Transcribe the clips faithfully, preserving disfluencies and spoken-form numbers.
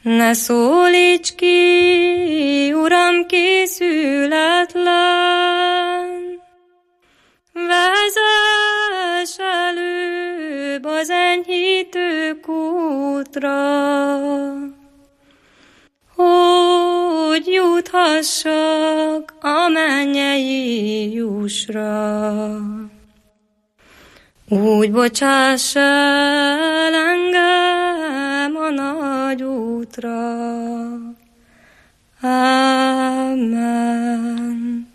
Ne szólíts ki, Uram, készületlen, vezess előbb az enyhítő kútra, hogy juthassak a mennyei jussra. Úgy bocsáss el engem a nagy útra. Amen.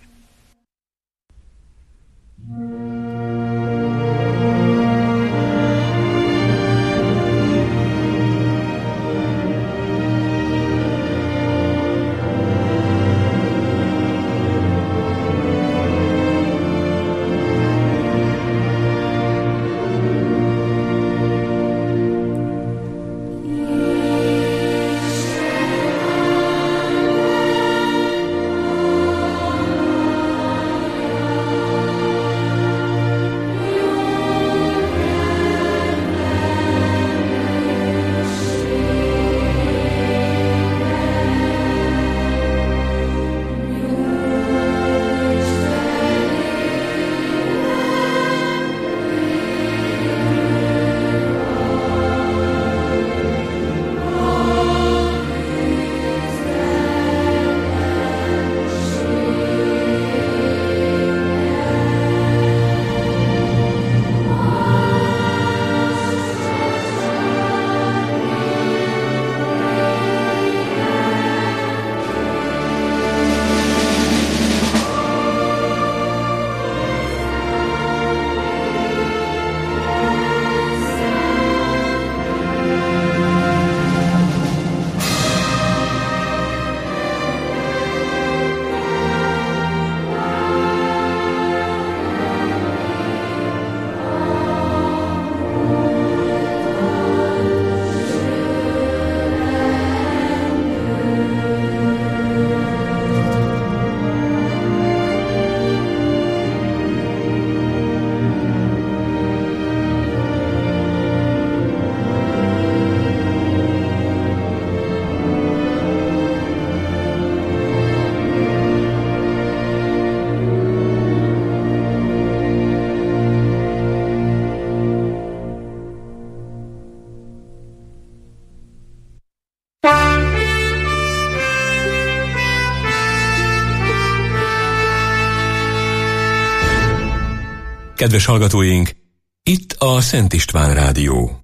Kedves hallgatóink, itt a Szent István Rádió.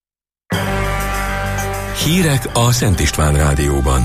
Hírek a Szent István Rádióban.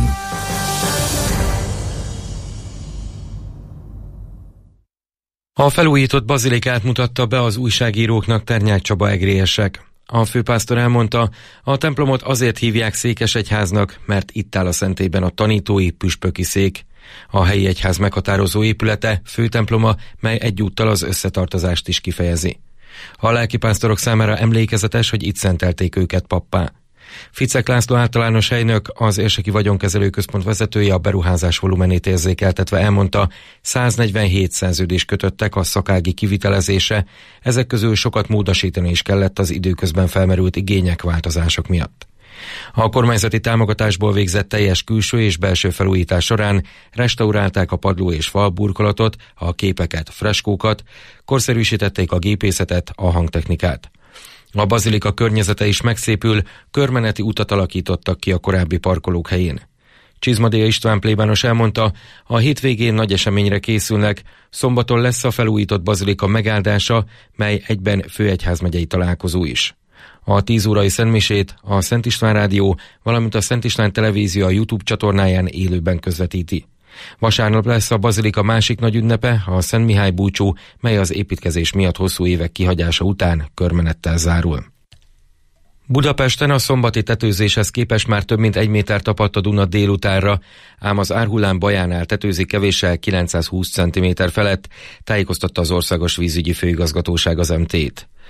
A felújított bazilikát mutatta be az újságíróknak Ternyák Csaba egrélyesek. A főpásztor elmondta, a templomot azért hívják székesegyháznak, mert itt áll a szentélyben a tanítói püspöki szék. A helyi egyház meghatározó épülete, főtemploma, mely egyúttal az összetartozást is kifejezi. A lelkipásztorok számára emlékezetes, hogy itt szentelték őket pappá. Ficek László általános helynök, az Érseki Vagyonkezelő Központ vezetője a beruházás volumenét érzékeltetve elmondta, száznegyvenhét szerződést kötöttek a szakági kivitelezése, ezek közül sokat módosítani is kellett az időközben felmerült igények, változások miatt. A kormányzati támogatásból végzett teljes külső és belső felújítás során restaurálták a padló és fal burkolatot, a képeket, freskókat, korszerűsítették a gépészetet, a hangtechnikát. A bazilika környezete is megszépül, körmeneti utat alakítottak ki a korábbi parkolók helyén. Csizmadéa István plébános elmondta, a hétvégén nagy eseményre készülnek, szombaton lesz a felújított bazilika megáldása, mely egyben főegyházmegyei találkozó is. A tíz órai szentmisét a Szent István Rádió, valamint a Szent István Televízió a YouTube csatornáján élőben közvetíti. Vasárnap lesz a bazilika másik nagy ünnepe, a Szent Mihály búcsú, mely az építkezés miatt hosszú évek kihagyása után körmenettel zárul. Budapesten a szombati tetőzéshez képest már több mint egy méter tapadt a Duna délutánra, ám az árhullám Bajánál tetőzik kevéssel kilencszázhúsz centiméter felett, tájékoztatta az Országos Vízügyi Főigazgatóság az em té-t.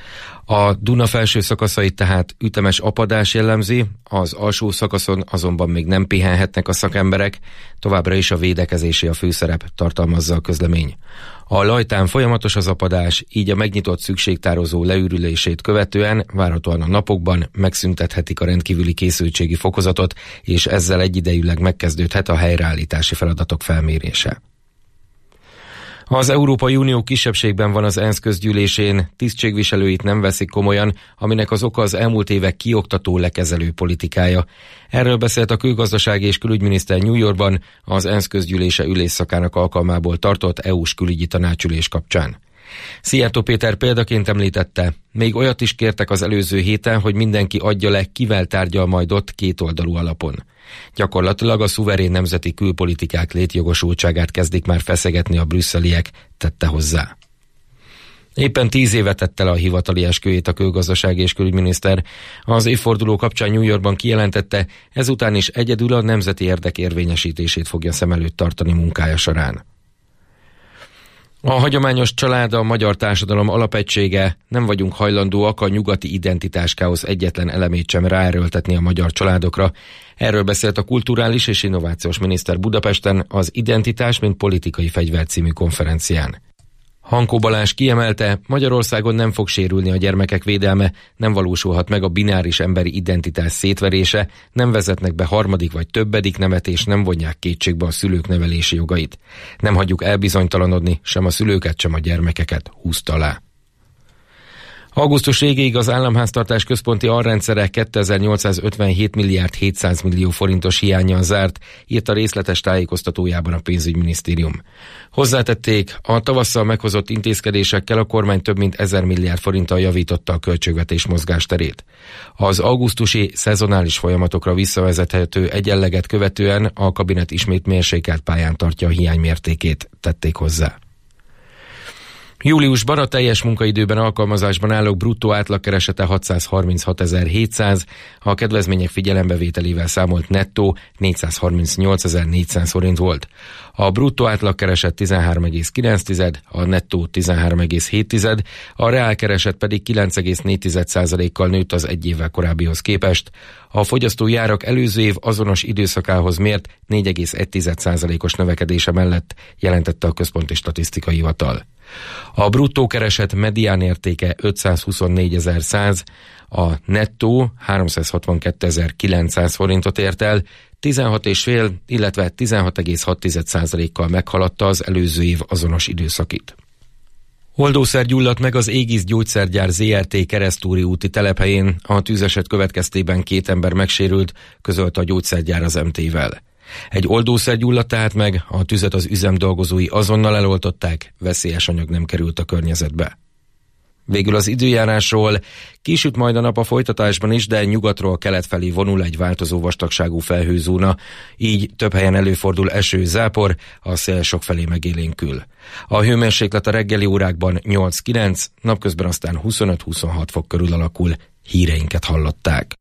A Duna felső szakaszait tehát ütemes apadás jellemzi, az alsó szakaszon azonban még nem pihenhetnek a szakemberek, továbbra is a védekezési a főszerep, tartalmazza a közlemény. A Lajtán folyamatos az apadás, így a megnyitott szükségtározó leürülését követően várhatóan a napokban megszüntethetik a rendkívüli készültségi fokozatot, és ezzel egyidejűleg megkezdődhet a helyreállítási feladatok felmérése. Az Európai Unió kisebbségben van az ENSZ közgyűlésén, tisztségviselőit nem veszik komolyan, aminek az oka az elmúlt évek kioktató lekezelő politikája. Erről beszélt a külgazdasági és külügyminiszter New Yorkban az ENSZ közgyűlése ülésszakának alkalmából tartott é u-s külügyi tanácsülés kapcsán. Szijjártó Péter példaként említette, még olyat is kértek az előző héten, hogy mindenki adja le, kivel tárgyal majd ott kétoldalú alapon. Gyakorlatilag a szuverén nemzeti külpolitikák létjogosultságát kezdik már feszegetni a brüsszeliek, tette hozzá. Éppen tíz éve tette le a hivatali esküjét a külgazdasági és külügyminiszter. Az évforduló kapcsán New Yorkban kijelentette, ezután is egyedül a nemzeti érdek érvényesítését fogja szem előtt tartani munkája során. A hagyományos család a magyar társadalom alapegysége, nem vagyunk hajlandóak a nyugati identitáskáosz egyetlen elemét sem ráerőltetni a magyar családokra. Erről beszélt a kulturális és innovációs miniszter Budapesten az Identitás, mint politikai fegyver című konferencián. Hankó Balázs kiemelte, Magyarországon nem fog sérülni a gyermekek védelme, nem valósulhat meg a bináris emberi identitás szétverése, nem vezetnek be harmadik vagy többedik nemet, és nem vonják kétségbe a szülők nevelési jogait. Nem hagyjuk elbizonytalanodni sem a szülőket, sem a gyermekeket, húzta alá. Augusztus végéig az államháztartás központi alrendszere kétezer-nyolcszázötvenhét milliárd hétszáz millió forintos hiánnyal zárt, írt a részletes tájékoztatójában a pénzügyminisztérium. Hozzátették, a tavasszal meghozott intézkedésekkel a kormány több mint ezer milliárd forinttal javította a költségvetés mozgásterét. Az augusztusi szezonális folyamatokra visszavezethető egyenleget követően a kabinet ismét mérsékelt pályán tartja a hiány mértékét, tették hozzá. Júliusban a teljes munkaidőben alkalmazásban állók bruttó átlagkeresete hatszázharminchatezer-hétszáz, a kedvezmények figyelembevételével számolt nettó négyszázharmincnyolcezer-négyszáz forint volt. A bruttó átlagkereset tizenhárom egész kilenc, a nettó tizenhárom egész hét, a reálkereset pedig kilenc egész négy százalékkal nőtt az egy évvel korábbihoz képest. A fogyasztói árak előző év azonos időszakához mért négy egész egy százalékos növekedése mellett, jelentette a Központi Statisztikai Hivatal. A bruttó kereset medián értéke ötszázhuszonnégyezer-száz, a nettó háromszázhatvankétezer-kilencszáz forintot ért el, tizenhat egész öt, illetve tizenhat egész hat százalékkal meghaladta az előző év azonos időszakit. Oldószer gyulladt meg az Aegis Gyógyszergyár zé er té Keresztúri úti telephelyén, a tűzeset következtében két ember megsérült, közölte a gyógyszergyár az em té-vel. Egy oldószer gyulladt tehát meg, a tüzet az üzem dolgozói azonnal eloltották, veszélyes anyag nem került a környezetbe. Végül az időjárásról: kisüt majd a nap a folytatásban is, de nyugatról kelet felé vonul egy változó vastagságú felhőzóna, így több helyen előfordul eső, zápor, a szél sokfelé megélénkül. A hőmérséklet a reggeli órákban nyolc-kilenc, napközben aztán huszonöt-huszonhat fok körül alakul. Híreinket hallották.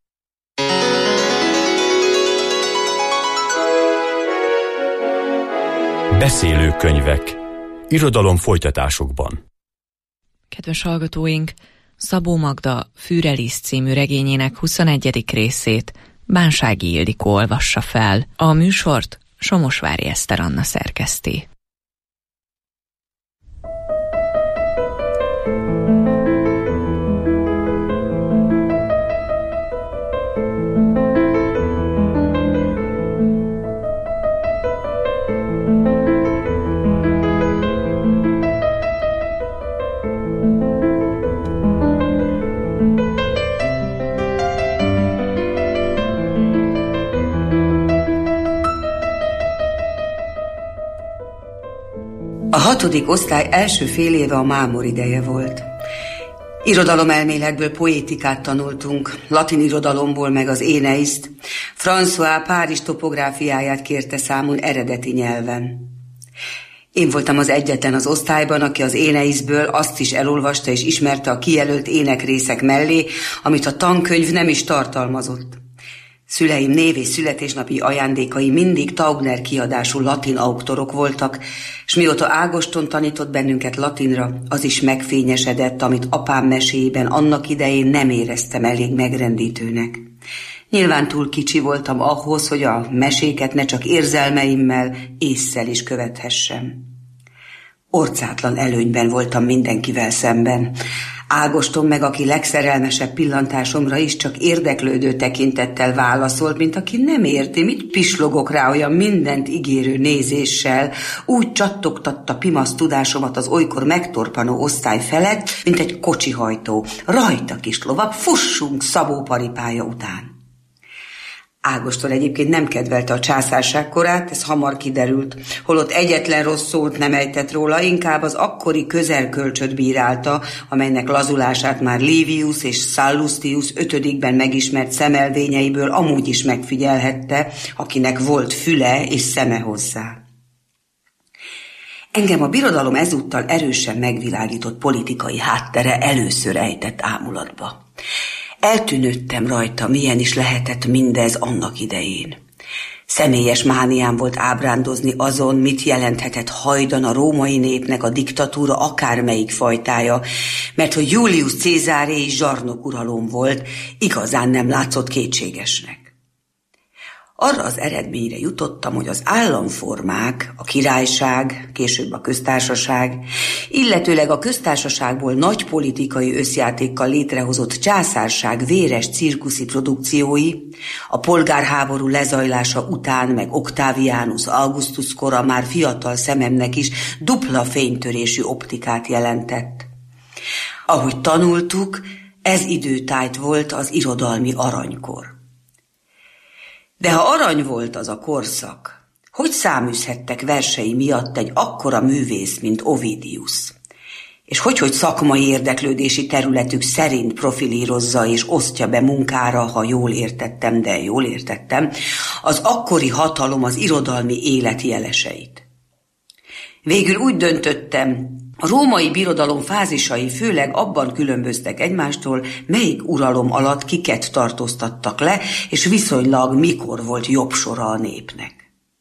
Beszélő könyvek. Irodalom folytatásokban. Kedves hallgatóink, Szabó Magda Fűreliszt című regényének huszonegyedik részét Bánsági Ildikó olvassa fel. A műsort Somosvári Eszter Anna szerkeszti. A hatodik osztály első fél éve a mámor ideje volt. Irodalomelméletből poétikát tanultunk, latin irodalomból meg az Éneiszt. François Párizs topográfiáját kérte számon eredeti nyelven. Én voltam az egyetlen az osztályban, aki az Éneiszből azt is elolvasta és ismerte a kijelölt énekrészek mellé, amit a tankönyv nem is tartalmazott. Szüleim név- és születésnapi ajándékai mindig Taubner kiadású latin auktorok voltak, s mióta Ágoston tanított bennünket latinra, az is megfényesedett, amit apám meséjében annak idején nem éreztem elég megrendítőnek. Nyilván túl kicsi voltam ahhoz, hogy a meséket ne csak érzelmeimmel, ésszel is követhessem. Orcátlan előnyben voltam mindenkivel szemben. Ágoston meg, aki legszerelmesebb pillantásomra is csak érdeklődő tekintettel válaszolt, mint aki nem érti, mit pislogok rá olyan mindent ígérő nézéssel, úgy csattogtatta pimasz tudásomat az olykor megtorpanó osztály felett, mint egy kocsihajtó. Rajta, kis lovak, fussunk Szabó paripája után. Ágoston egyébként nem kedvelte a császárság korát, ez hamar kiderült, holott egyetlen rossz szót nem ejtett róla, inkább az akkori közelkölcsöt bírálta, amelynek lazulását már Livius és Sallustius ötödikben megismert szemelvényeiből amúgy is megfigyelhette, akinek volt füle és szeme hozzá. Engem a birodalom ezúttal erősen megvilágított politikai háttere először ejtett ámulatba. Eltűnődtem rajta, milyen is lehetett mindez annak idején. Személyes mániám volt ábrándozni azon, mit jelenthetett hajdan a római népnek a diktatúra akármelyik fajtája, mert hogy Julius Cézáré is zsarnokuralom volt, igazán nem látszott kétségesnek. Arra az eredményre jutottam, hogy az államformák, a királyság, később a köztársaság, illetőleg a köztársaságból nagy politikai összjátékkal létrehozott császárság véres cirkuszi produkciói, a polgárháború lezajlása után meg Octavianus Augustus kora már fiatal szememnek is dupla fénytörésű optikát jelentett. Ahogy tanultuk, ez időtájt volt az irodalmi aranykor. De ha arany volt az a korszak, hogy száműzhettek versei miatt egy akkora művész, mint Ovidius? És hogy-hogy szakmai érdeklődési területük szerint profilírozza és osztja be munkára, ha jól értettem, de jól értettem, az akkori hatalom az irodalmi élet jeleseit. Végül úgy döntöttem, a római birodalom fázisai főleg abban különböztek egymástól, melyik uralom alatt kiket tartóztattak le, és viszonylag mikor volt jobb sora a népnek.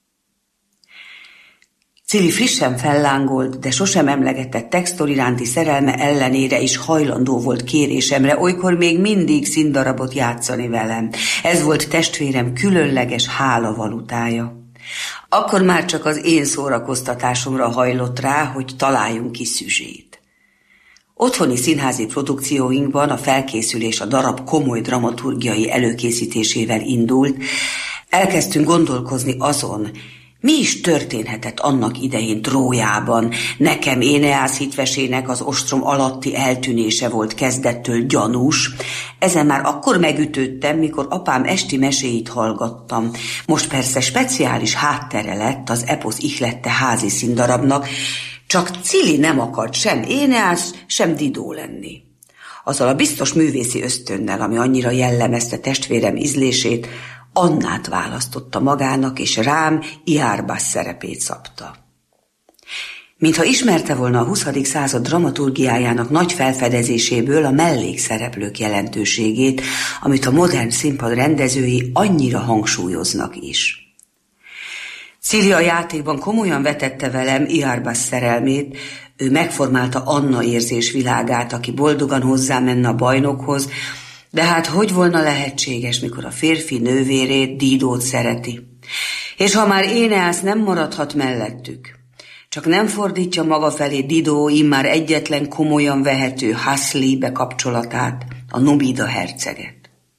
Cili frissen fellángolt, de sosem emlegetett textor iránti szerelme ellenére is hajlandó volt kérésemre, olykor még mindig színdarabot játszani velem. Ez volt testvérem különleges hálavalutája. Akkor már csak az én szórakoztatásomra hajlott rá, hogy találjunk ki szüzsét. Otthoni színházi produkcióinkban a felkészülés a darab komoly dramaturgiai előkészítésével indult, elkezdtünk gondolkozni azon, mi is történhetett annak idején Trójában. Nekem Éneász hitvesének az ostrom alatti eltűnése volt kezdettől gyanús. Ezen már akkor megütődtem, mikor apám esti meséit hallgattam. Most persze speciális háttere lett az eposz ihlette házi színdarabnak, csak Cili nem akart sem Éneász, sem Didó lenni. Azzal a biztos művészi ösztönnel, ami annyira jellemezte testvérem ízlését, Annát választotta magának, és rám Iárbás szerepét szabta. Mintha ismerte volna a huszadik század dramaturgiájának nagy felfedezéséből a mellékszereplők jelentőségét, amit a modern színpad rendezői annyira hangsúlyoznak is. Cili a játékban komolyan vetette velem Iárbás szerelmét, ő megformálta Anna érzésvilágát, aki boldogan hozzámenne a bajnokhoz, de hát hogy volna lehetséges, mikor a férfi nővérét, Didót szereti? És ha már Éneász nem maradhat mellettük, csak nem fordítja maga felé Didó immár egyetlen komolyan vehető Hasli bekapcsolatát, a Nubida herceget.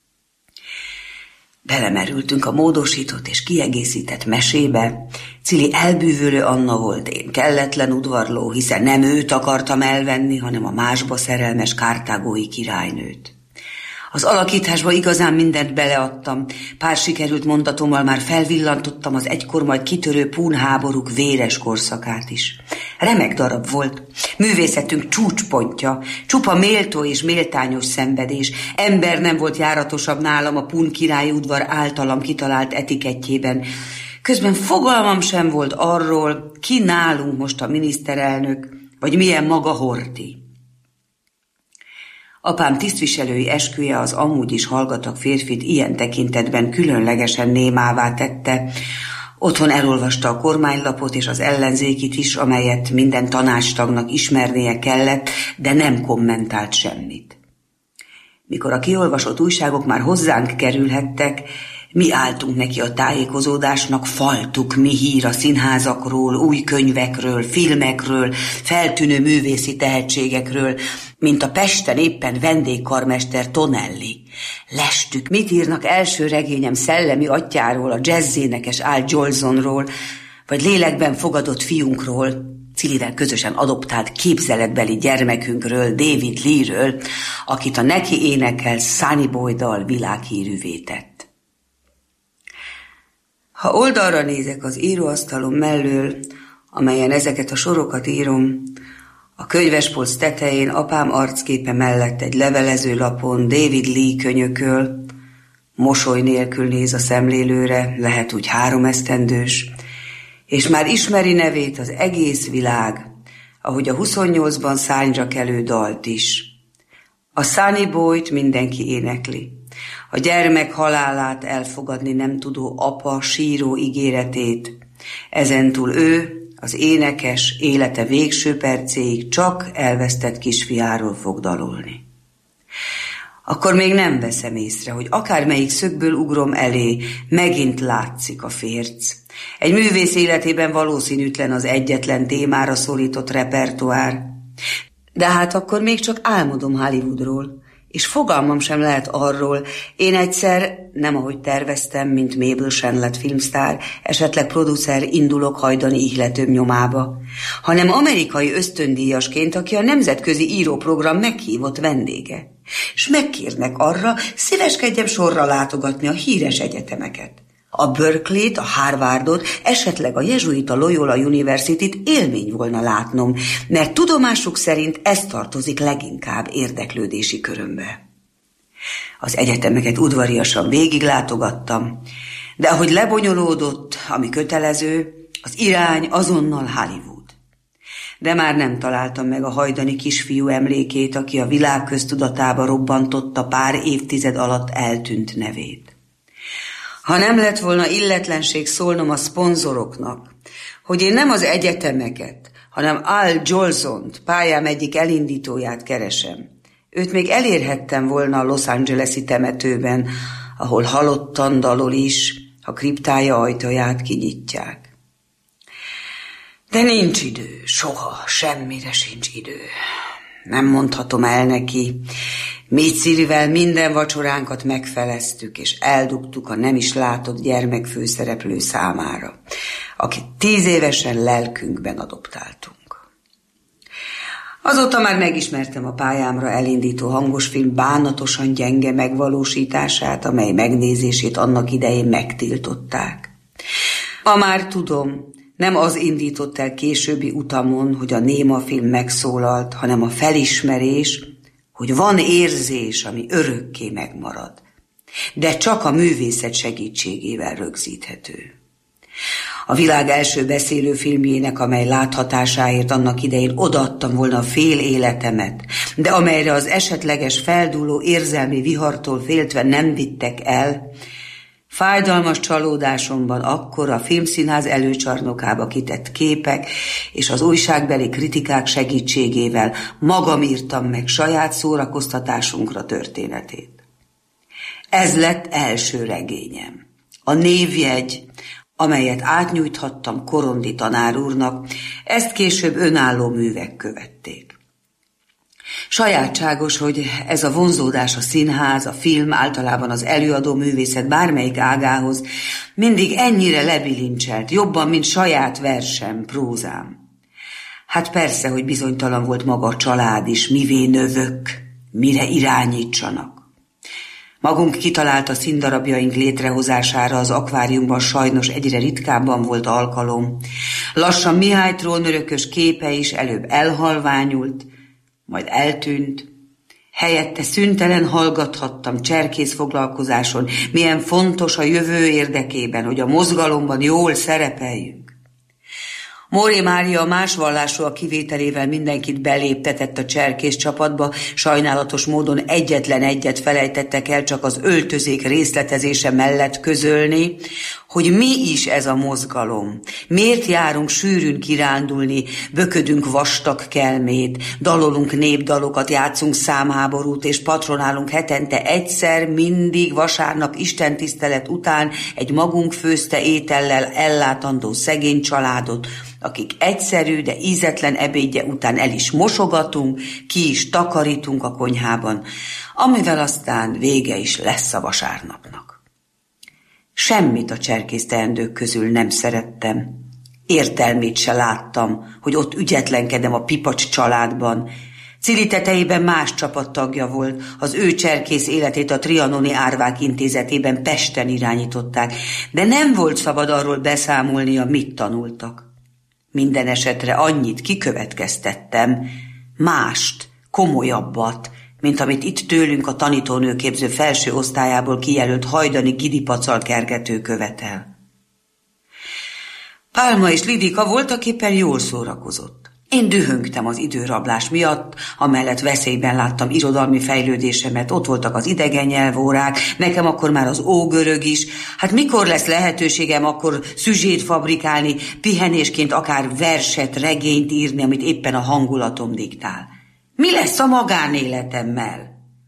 Belemerültünk a módosított és kiegészített mesébe. Cili elbűvölő Anna volt, én kelletlen udvarló, hiszen nem őt akartam elvenni, hanem a másba szerelmes kártágói királynőt. Az alakításba igazán mindent beleadtam, pár sikerült mondatommal már felvillantottam az egykor majd kitörő pún háborúk véres korszakát is. Remek darab volt, művészetünk csúcspontja, csupa méltó és méltányos szenvedés, ember nem volt járatosabb nálam a pún királyi udvar általam kitalált etikettjében. Közben fogalmam sem volt arról, ki nálunk most a miniszterelnök, vagy milyen maga Horthy. Apám tisztviselői esküje az amúgy is hallgatag férfit ilyen tekintetben különlegesen némává tette. Otthon elolvasta a kormánylapot és az ellenzékit is, amelyet minden tanácstagnak ismernie kellett, de nem kommentált semmit. Mikor a kiolvasott újságok már hozzánk kerülhettek, mi álltunk neki a tájékozódásnak, faltuk mi hír a színházakról, új könyvekről, filmekről, feltűnő művészi tehetségekről, mint a Pesten éppen vendégkarmester Tonelli. Lestük, mit írnak első regényem szellemi atyáról, a jazzénekes Al Jolsonról, vagy lélekben fogadott fiunkról, Cilivel közösen adoptált képzeletbeli gyermekünkről, David Lee-ről, akit a neki énekel Sunny Boy-dal világhírűvé tett. Ha oldalra nézek az íróasztalom mellől, amelyen ezeket a sorokat írom, a könyvespolc tetején apám arcképe mellett egy levelező lapon David Lee könyököl, mosoly nélkül néz a szemlélőre, lehet úgy három esztendős, és már ismeri nevét az egész világ, ahogy a huszonnyolcban szárnyra kelő dalt is. A Sunny Boy-t mindenki énekli. A gyermek halálát elfogadni nem tudó apa síró ígéretét. Ezentúl ő, az énekes, élete végső percéig csak elvesztett kisfiáról fog dalolni. Akkor még nem veszem észre, hogy akármelyik szögből ugrom elé, megint látszik a férc. Egy művész életében valószínűtlen az egyetlen témára szólított repertoár. De hát akkor még csak álmodom Hollywoodról, és fogalmam sem lehet arról, én egyszer, nem ahogy terveztem, mint Mabel Shanlett filmsztár, esetleg producer indulok hajdani ihletőm nyomába, hanem amerikai ösztöndíjasként, aki a nemzetközi íróprogram meghívott vendége. És megkérnek arra, szíveskedjem sorra látogatni a híres egyetemeket. A Berkeley-t, a Harvardot, esetleg a jezsuita Loyola University-t élmény volna látnom, mert tudomásuk szerint ez tartozik leginkább érdeklődési körömbe. Az egyetemeket udvariasan végiglátogattam, de ahogy lebonyolódott, ami kötelező, az irány azonnal Hollywood. De már nem találtam meg a hajdani kisfiú emlékét, aki a világ köztudatába robbantotta pár évtized alatt eltűnt nevét. Ha nem lett volna illetlenség szólnom a szponzoroknak, hogy én nem az egyetemeket, hanem Al Jolsont, pályám egyik elindítóját keresem, őt még elérhettem volna a Los Angeles-i temetőben, ahol halottan dalol is, ha kriptája ajtaját kinyitják. De nincs idő, soha, semmire sincs idő. Nem mondhatom el neki, mi Cilivel minden vacsoránkat megfeleztük, és eldugtuk a nem is látott gyermek főszereplő számára, akit tíz évesen lelkünkben adoptáltunk. Azóta már megismertem a pályámra elindító hangosfilm bánatosan gyenge megvalósítását, amely megnézését annak idején megtiltották. Ma már tudom, nem az indított el későbbi utamon, hogy a néma film megszólalt, hanem a felismerés, hogy van érzés, ami örökké megmarad, de csak a művészet segítségével rögzíthető. A világ első beszélőfilmjének, amely láthatásáért annak idején odaadtam volna a fél életemet, de amelyre az esetleges feldúló érzelmi vihartól féltve nem vittek el, fájdalmas csalódásomban akkor a filmszínház előcsarnokába kitett képek és az újságbeli kritikák segítségével magam írtam meg saját szórakoztatásunkra történetét. Ez lett első regényem. A névjegy, amelyet átnyújthattam Korondi tanár úrnak, ezt később önálló művek követték. Sajátságos, hogy ez a vonzódás a színház, a film, általában az előadó művészet bármelyik ágához mindig ennyire lebilincselt, jobban, mint saját versem, prózám. Hát persze, hogy bizonytalan volt maga a család is, mivé növök, mire irányítsanak. Magunk kitalálta színdarabjaink létrehozására az akváriumban sajnos egyre ritkábban volt alkalom. Lassan Mihály trónörökös képe is előbb elhalványult, majd eltűnt. Helyette szüntelen hallgathattam cserkész foglalkozáson, milyen fontos a jövő érdekében, hogy a mozgalomban jól szerepeljünk. Móri Mária más vallásúak kivételével mindenkit beléptetett a cserkész csapatba, sajnálatos módon egyetlen egyet felejtettek el csak az öltözék részletezése mellett közölni, hogy mi is ez a mozgalom. Miért járunk sűrűn kirándulni, böködünk vastag kelmét, dalolunk népdalokat, játszunk számháborút, és patronálunk hetente egyszer, mindig vasárnap istentisztelet után egy magunk főzte étellel ellátandó szegény családot, akik egyszerű, de ízetlen ebédje után el is mosogatunk, ki is takarítunk a konyhában, amivel aztán vége is lesz a vasárnapnak. Semmit a cserkész teendők közül nem szerettem. Értelmét se láttam, hogy ott ügyetlenkedem a Pipacs családban. Cili tetejében más csapattagja volt, az ő cserkész életét a trianoni árvák intézetében Pesten irányították, de nem volt szabad arról beszámolnia, mit tanultak. Minden esetre annyit kikövetkeztettem, mást, komolyabbat, mint amit itt tőlünk a tanítónőképző felső osztályából kijelölt hajdani gidipacal kergető követel. Pálma és Lidika voltaképpen jól szórakozott. Én dühöngtem az időrablás miatt, amellett veszélyben láttam irodalmi fejlődésemet, ott voltak az idegen nyelvórák, nekem akkor már az ógörög is. Hát mikor lesz lehetőségem akkor szüzsét fabrikálni, pihenésként akár verset, regényt írni, amit éppen a hangulatom diktál? Mi lesz a magánéletemmel?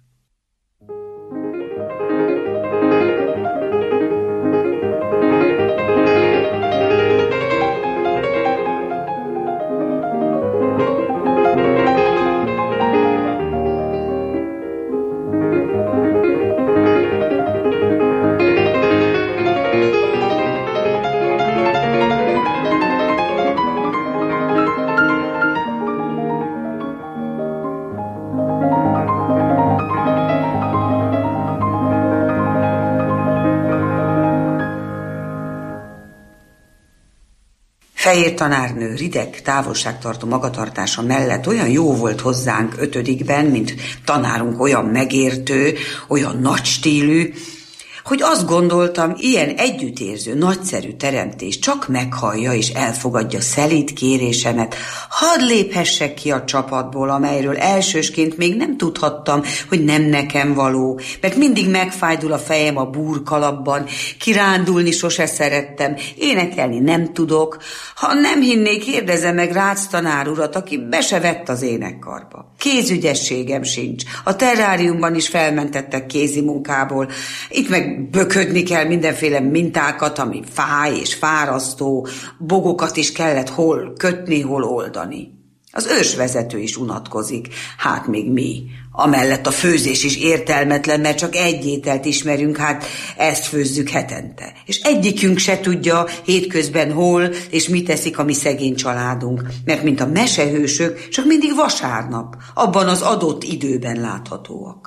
Fehér tanárnő rideg, távolságtartó magatartása mellett olyan jó volt hozzánk ötödikben, mint tanárunk olyan megértő, olyan nagy stílű, hogy azt gondoltam, ilyen együttérző, nagyszerű teremtés csak meghallja és elfogadja szelíd kérésemet, hadd léphessek ki a csapatból, amelyről elsősként még nem tudhattam, hogy nem nekem való, mert mindig megfájdul a fejem a búrkalapban, kirándulni sose szerettem, énekelni nem tudok. Ha nem hinnék, kérdezem meg Rácz tanár urat, aki be se vett az énekkarba. Kézügyességem sincs, a terráriumban is felmentettek kézi munkából, itt meg böködni kell mindenféle mintákat, ami fáj és fárasztó, bogokat is kellett hol kötni, hol oldani. Az ősvezető is unatkozik, hát még mi. Amellett a főzés is értelmetlen, mert csak egy ételt ismerünk, hát ezt főzzük hetente. És egyikünk se tudja hétközben hol és mit teszik a mi szegény családunk, mert mint a mesehősök, csak mindig vasárnap, abban az adott időben láthatóak.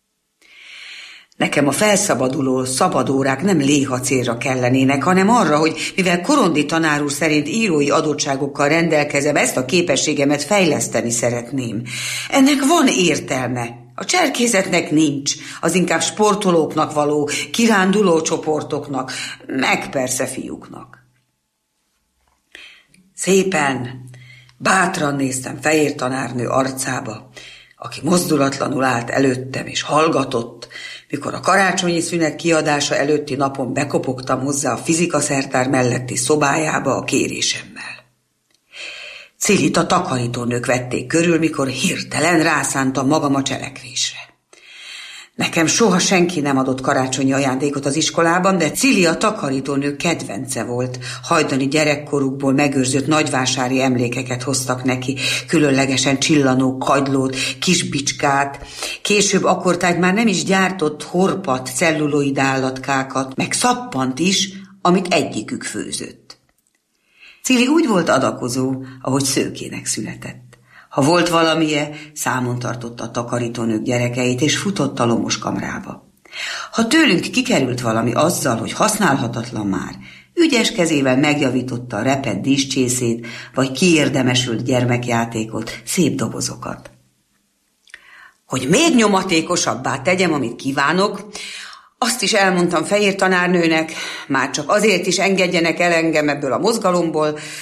Nekem a felszabaduló szabadórák nem léhacélra kellenének, hanem arra, hogy mivel Korondi tanár úr szerint írói adottságokkal rendelkezem, ezt a képességemet fejleszteni szeretném. Ennek van értelme. A cserkézetnek nincs, az inkább sportolóknak való, kiránduló csoportoknak, meg persze fiúknak. Szépen, bátran néztem Fehér tanárnő arcába, aki mozdulatlanul állt előttem és hallgatott, mikor a karácsonyi szünet kiadása előtti napon bekopogtam hozzá a fizikaszertár melletti szobájába a kérésemmel. Cilit a takarítónők vették körül, mikor hirtelen rászántam magam a cselekvésre. Nekem soha senki nem adott karácsonyi ajándékot az iskolában, de Cili a takarítónők kedvence volt. Hajdani gyerekkorukból megőrzött nagyvásári emlékeket hoztak neki, különlegesen csillanó kagylót, kisbicskát, később akkortájt már nem is gyártott horpat, celluloid állatkákat, meg szappant is, amit egyikük főzött. Cili úgy volt adakozó, ahogy szőkének született. Ha volt valamije, számon tartotta a takarítónők gyerekeit, és futott a lomos kamrába. Ha tőlünk kikerült valami azzal, hogy használhatatlan már, ügyes kezével megjavította a repett díszcsészét, vagy kiérdemesült gyermekjátékot, szép dobozokat. Hogy még nyomatékosabbá tegyem, amit kívánok, azt is elmondtam Fehér tanárnőnek, már csak azért is engedjenek el engem ebből a mozgalomból,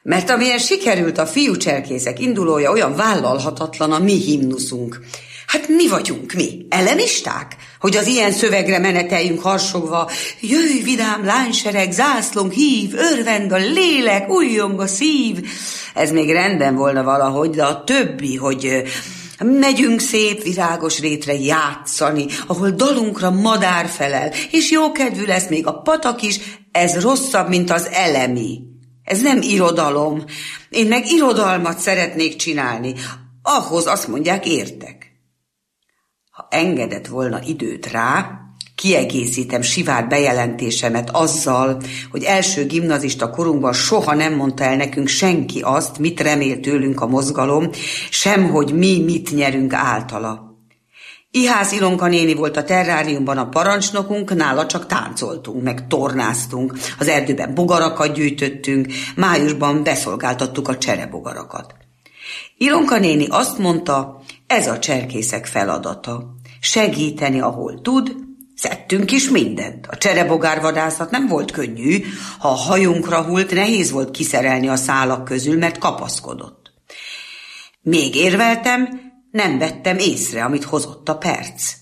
Mert amilyen sikerült a fiúcserkészek indulója, olyan vállalhatatlan a mi himnuszunk. Hát mi vagyunk mi? Ellenisták? Hogy az ilyen szövegre meneteljünk harsogva, jöjj vidám lánysereg, zászlónk hív, örvend a lélek, újjong a szív. Ez még rendben volna valahogy, de a többi, hogy megyünk szép virágos rétre játszani, ahol dalunkra madár felel, és jókedvű lesz még a patak is, ez rosszabb, mint az elemi. Ez nem irodalom. Én meg irodalmat szeretnék csinálni. Ahhoz azt mondják, értek. Ha engedett volna időt rá, kiegészítem sivár bejelentésemet azzal, hogy első gimnazista korunkban soha nem mondta el nekünk senki azt, mit remél tőlünk a mozgalom, sem hogy mi mit nyerünk általa. Ihász Ilonka néni volt a terráriumban a parancsnokunk, nála csak táncoltunk, meg tornáztunk, az erdőben bogarakat gyűjtöttünk, májusban beszolgáltattuk a cserebogarakat. Ilonka néni azt mondta, ez a cserkészek feladata, segíteni, ahol tud, szedtünk is mindent. A cserebogárvadászat nem volt könnyű, ha a hajunkra hult, nehéz volt kiszerelni a szálak közül, mert kapaszkodott. Még érveltem, nem vettem észre, amit hozott a perc.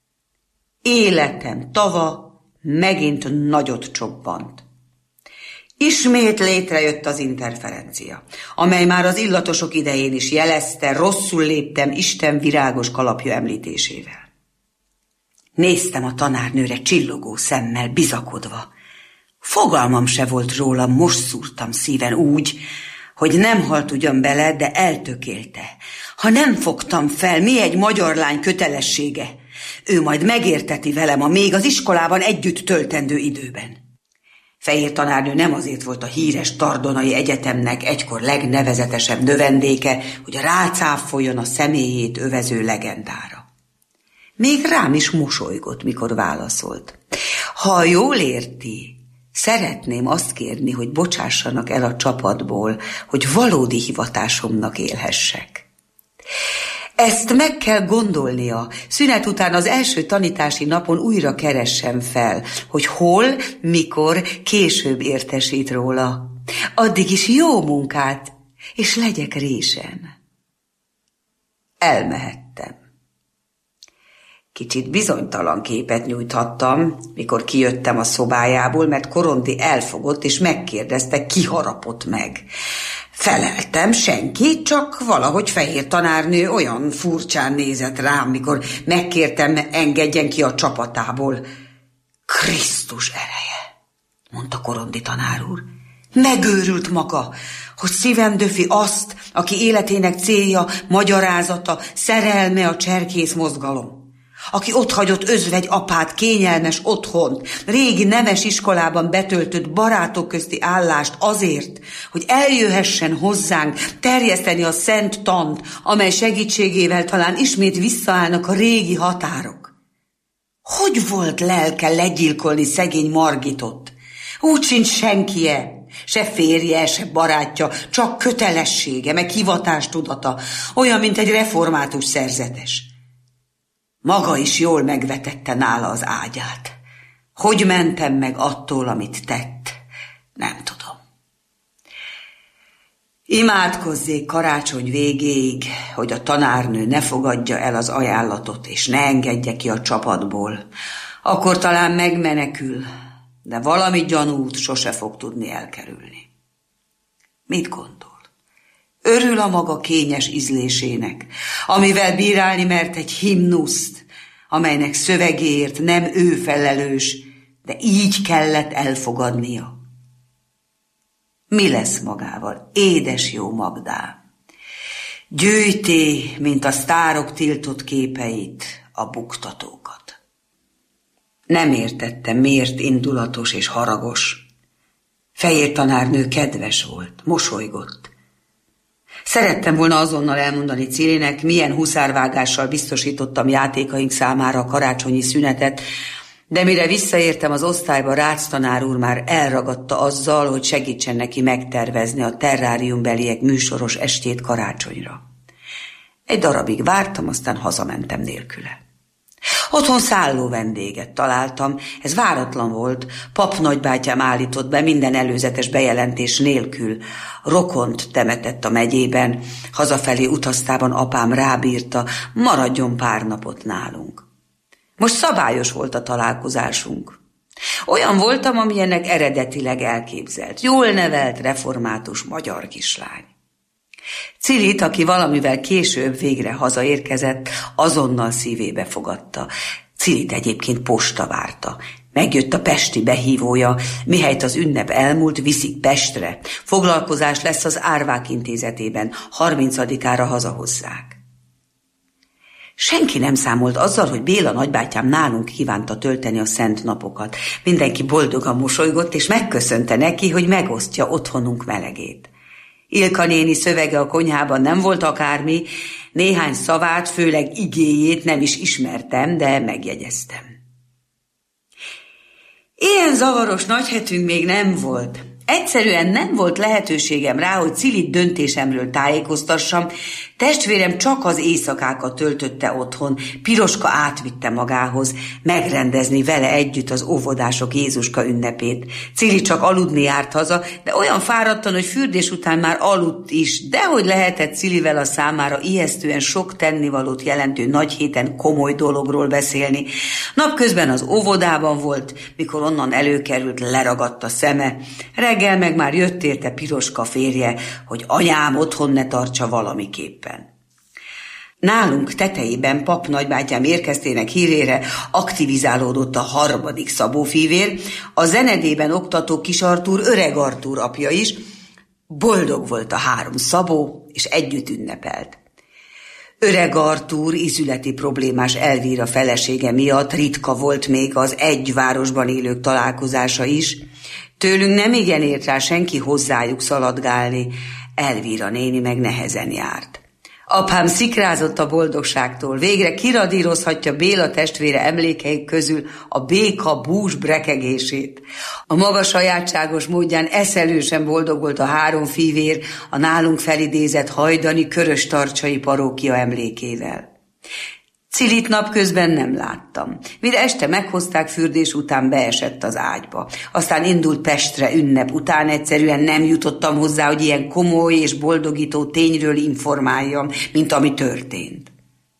Életem tava megint nagyot csobbant. Ismét létrejött az interferencia, amely már az illatosok idején is jelezte, rosszul léptem Isten virágos kalapja említésével. Néztem a tanárnőre csillogó szemmel, bizakodva. Fogalmam se volt róla, most szúrtam szíven úgy, hogy nem halt ugyan bele, de eltökélte. Ha nem fogtam fel, mi egy magyar lány kötelessége, ő majd megérteti velem a még az iskolában együtt töltendő időben. Fehér tanárnő nem azért volt a híres Tardonai Egyetemnek egykor legnevezetesebb növendéke, hogy rácáfoljon a személyét övező legendára. Még rám is mosolygott, mikor válaszolt. Ha jól érti, szeretném azt kérni, hogy bocsássanak el a csapatból, hogy valódi hivatásomnak élhessek. Ezt meg kell gondolnia, szünet után az első tanítási napon újra keressem fel, hogy hol, mikor, később értesít róla. Addig is jó munkát, és legyek résen. Elmehettem. Kicsit bizonytalan képet nyújthattam, mikor kijöttem a szobájából, mert Korondi elfogott, és megkérdezte, ki harapott meg. Feleltem, senki, csak valahogy Fehér tanárnő olyan furcsán nézett rám, mikor megkértem, engedjen ki a csapatából. Krisztus ereje, mondta Korondi tanár úr. Megőrült maga, hogy szívem döfi azt, aki életének célja, magyarázata, szerelme a cserkész mozgalom. Aki otthagyott özvegy apát, kényelmes otthont, régi nemes iskolában betöltött barátok közti állást azért, hogy eljöhessen hozzánk terjeszteni a szent tant, amely segítségével talán ismét visszaállnak a régi határok. Hogy volt lelke legyilkolni szegény Margitot? Úgy sincs senkie, se férje, se barátja, csak kötelessége, meg hivatástudata, olyan, mint egy református szerzetes. Maga is jól megvetette nála az ágyát. Hogy mentem meg attól, amit tett, nem tudom. Imádkozzék karácsony végéig, hogy a tanárnő ne fogadja el az ajánlatot, és ne engedje ki a csapatból. Akkor talán megmenekül, de valami gyanút sose fog tudni elkerülni. Mit gondol? Örül a maga kényes ízlésének, amivel bírálni mert egy himnuszt, amelynek szövegéért nem ő felelős, de így kellett elfogadnia. Mi lesz magával, édes jó Magdám? Gyűjté, mint a sztárok tiltott képeit, a buktatókat. Nem értettem, miért indulatos és haragos. Fehér tanárnő kedves volt, mosolygott. Szerettem volna azonnal elmondani Cilinek, milyen huszárvágással biztosítottam játékaink számára a karácsonyi szünetet, de mire visszaértem az osztályba, Rácz tanár úr már elragadta azzal, hogy segítsen neki megtervezni a terráriumbeliek műsoros estét karácsonyra. Egy darabig vártam, aztán hazamentem nélküle. Otthon szálló vendéget találtam, ez váratlan volt, pap nagybátyám állított be minden előzetes bejelentés nélkül. Rokont temetett a megyében, hazafelé utaztában apám rábírta, maradjon pár napot nálunk. Most szabályos volt a találkozásunk. Olyan voltam, amilyennek eredetileg elképzelt, jól nevelt, református magyar kislány. Cilit, aki valamivel később végre hazaérkezett, azonnal szívébe fogadta. Cilit egyébként posta várta. Megjött a pesti behívója, mihelyt az ünnep elmúlt, viszik Pestre. Foglalkozás lesz az Árvák intézetében, harmincadikára hazahozzák. Senki nem számolt azzal, hogy Béla nagybátyám nálunk kívánta tölteni a szent napokat. Mindenki boldogan mosolygott, és megköszönte neki, hogy megosztja otthonunk melegét. Ilka néni szövege a konyhában nem volt akármi, néhány szavát, főleg igéjét nem is ismertem, de megjegyeztem. Ilyen zavaros nagyhetünk még nem volt. Egyszerűen nem volt lehetőségem rá, hogy Cilit döntésemről tájékoztassam, testvérem csak az éjszakákat töltötte otthon, Piroska átvitte magához, megrendezni vele együtt az óvodások Jézuska ünnepét. Cili csak aludni járt haza, de olyan fáradtan, hogy fürdés után már aludt is, dehogy lehetett Cilivel a számára ijesztően sok tennivalót jelentő nagy héten komoly dologról beszélni. Napközben az óvodában volt, mikor onnan előkerült, leragadt a szeme. Reggel meg már jött érte Piroska férje, hogy anyám otthon ne tartsa valamiképpen. Nálunk tetejében pap nagybátyám érkeztének hírére aktivizálódott a harmadik Szabó fivér, a zenedében oktató kis Artúr, öreg Artúr apja is. Boldog volt a három Szabó, és együtt ünnepelt. Öreg Artúr ízületi problémás Elvíra felesége miatt ritka volt még az egy városban élők találkozása is. Tőlünk nem igen ért rá senki hozzájuk szaladgálni, Elvíra néni meg nehezen járt. Apám szikrázott a boldogságtól, végre kiradírozhatja Béla testvére emlékeik közül a béka bús brekegését. A maga sajátságos módján eszelősen boldog volt a három fivér a nálunk felidézett hajdani köröstarcsai parókia emlékével. Cilit napközben nem láttam. Mire este meghozták, fürdés után beesett az ágyba. Aztán indult Pestre ünnep után, egyszerűen nem jutottam hozzá, hogy ilyen komoly és boldogító tényről informáljam, mint ami történt.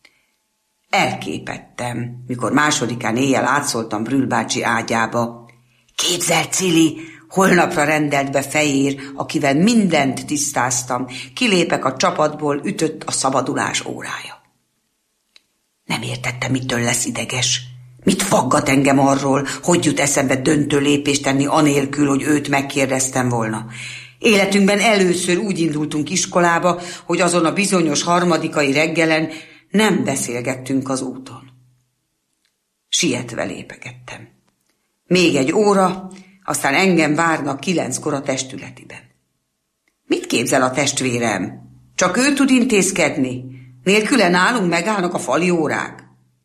Elképettem, mikor másodikán éjjel átszóltam Brühl bácsi ágyába. Képzeld, Cili, holnapra rendelt be Fejér, akivel mindent tisztáztam. Kilépek a csapatból, ütött a szabadulás órája. Nem értettem, mitől lesz ideges. Mit faggat engem arról, hogy jut eszembe döntő lépést tenni anélkül, hogy őt megkérdeztem volna. Életünkben először úgy indultunk iskolába, hogy azon a bizonyos harmadikai reggelen nem beszélgettünk az úton. Sietve lépegettem. Még egy óra, aztán engem várnak kilenckor a testületiben. Mit képzel a testvérem? Csak ő tud intézkedni? Nélküle nálunk megállnak a fali órák.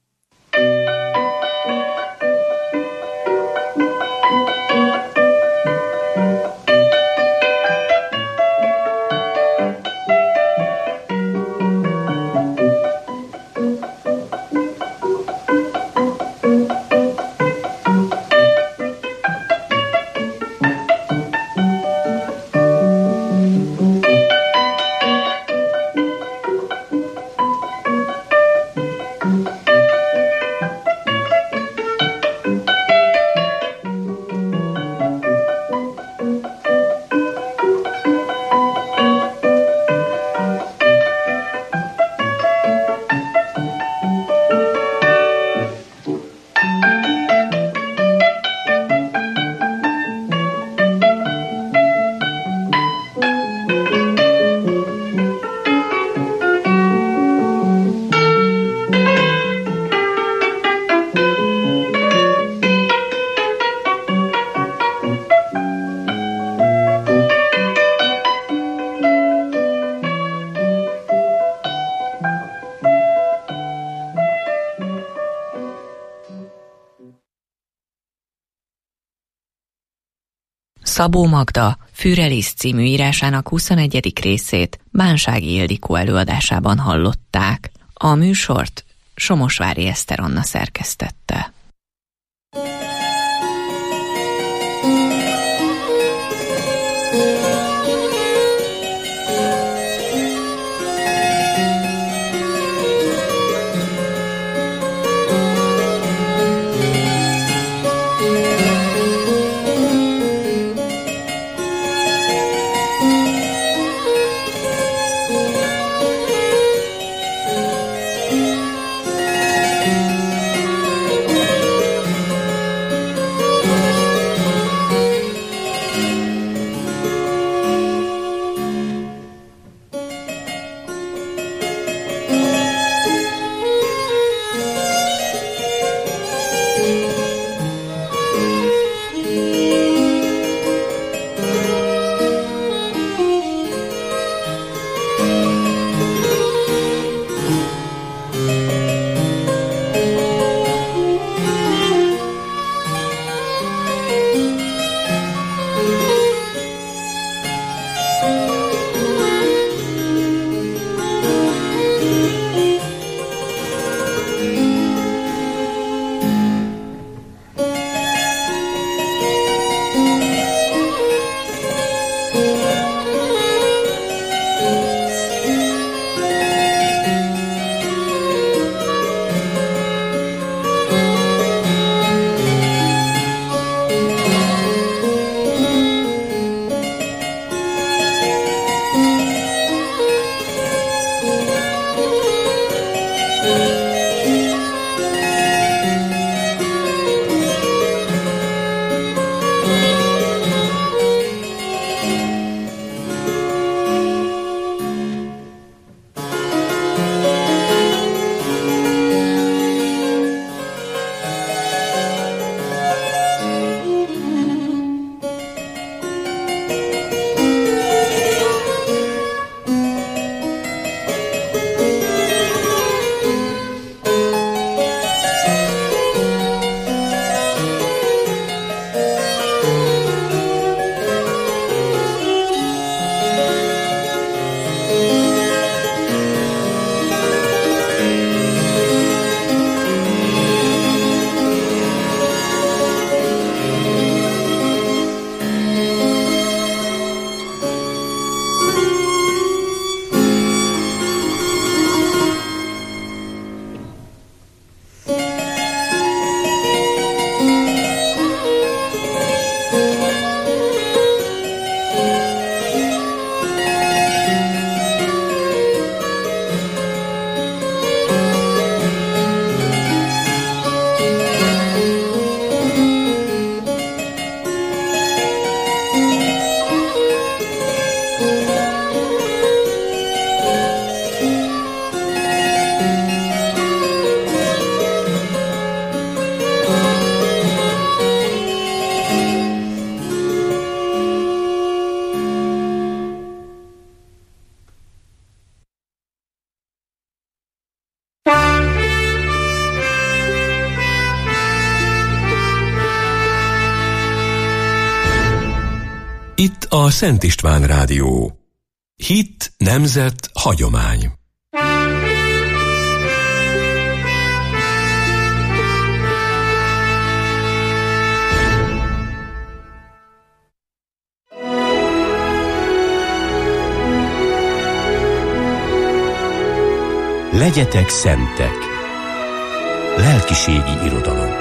Szabó Magda Fürelisz című írásának huszonegyedik részét Bánsági Ildikó előadásában hallották. A műsort Somosvári Eszter Anna szerkesztette. Itt a Szent István Rádió. Hit, nemzet, hagyomány. Legyetek szentek. Lelkiségi irodalom.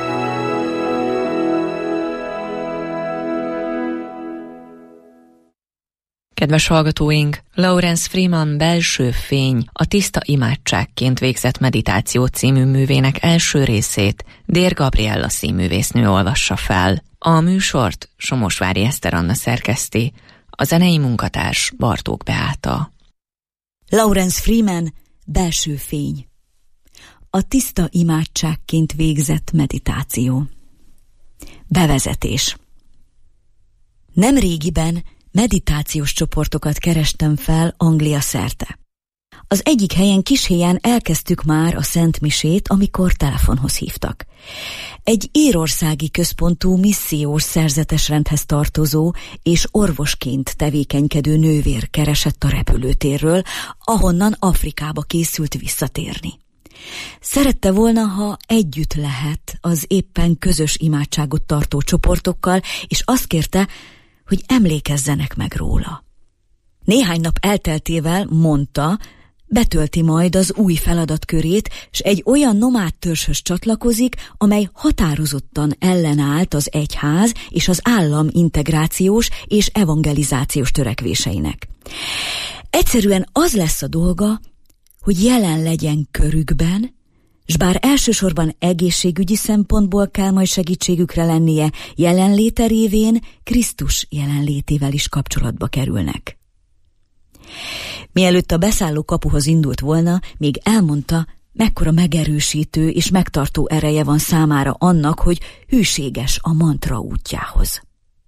Kedves hallgatóink, Lawrence Freeman Belső fény, a tiszta imádságként végzett meditáció című művének első részét Dér Gabriella színművésznő olvassa fel. A műsort Somosvári Eszter Anna szerkeszti, a zenei munkatárs Bartók Beáta. Lawrence Freeman Belső fény, a tiszta imádságként végzett meditáció. Bevezetés. Nemrégiben meditációs csoportokat kerestem fel Anglia szerte. Az egyik helyen Kishelyen elkezdtük már a Szent Misét, amikor telefonhoz hívtak. Egy írországi központú missziós szerzetesrendhez tartozó és orvosként tevékenykedő nővér keresett a repülőtérről, ahonnan Afrikába készült visszatérni. Szerette volna, ha együtt lehet az éppen közös imádságot tartó csoportokkal, és azt kérte, hogy emlékezzenek meg róla. Néhány nap elteltével, mondta, betölti majd az új feladatkörét, s egy olyan nomád törzshöz csatlakozik, amely határozottan ellenállt az egyház és az állam integrációs és evangelizációs törekvéseinek. Egyszerűen az lesz a dolga, hogy jelen legyen körükben, s bár elsősorban egészségügyi szempontból kell majd segítségükre lennie, jelenléte révén Krisztus jelenlétével is kapcsolatba kerülnek. Mielőtt a beszálló kapuhoz indult volna, még elmondta, mekkora megerősítő és megtartó ereje van számára annak, hogy hűséges a mantra útjához.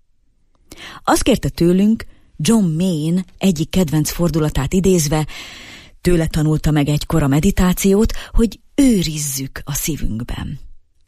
Azt kérte tőlünk, John Mayne egyik kedvenc fordulatát idézve, tőle tanulta meg egykor a meditációt, hogy őrizzük a szívünkben.